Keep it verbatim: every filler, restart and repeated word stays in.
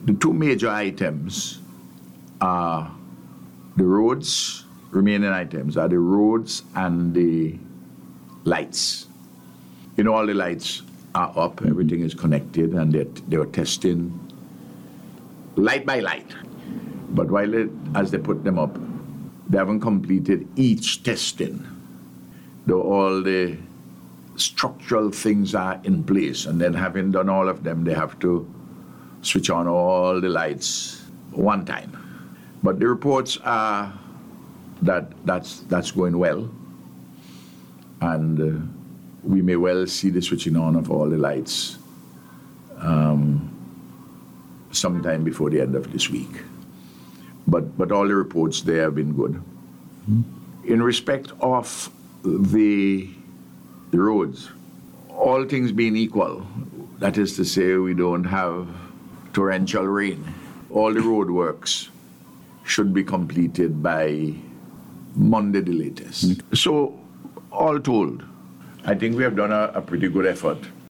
The two major items are the roads, remaining items are the roads and the lights. You know, all the lights are up, mm-hmm. everything is connected, and they're, they were testing light by light. But while they, as they put them up, they haven't completed each testing. Though all the structural things are in place, and then having done all of them, they have to switch on all the lights one time. But the reports are that that's, that's going well, and uh, we may well see the switching on of all the lights um, sometime before the end of this week. But but all the reports there have been good. Mm-hmm. In respect of the, the roads, all things being equal, that is to say we don't have torrential rain, all the road works should be completed by Monday the latest. Mm-hmm. So all told, I think we have done a, a pretty good effort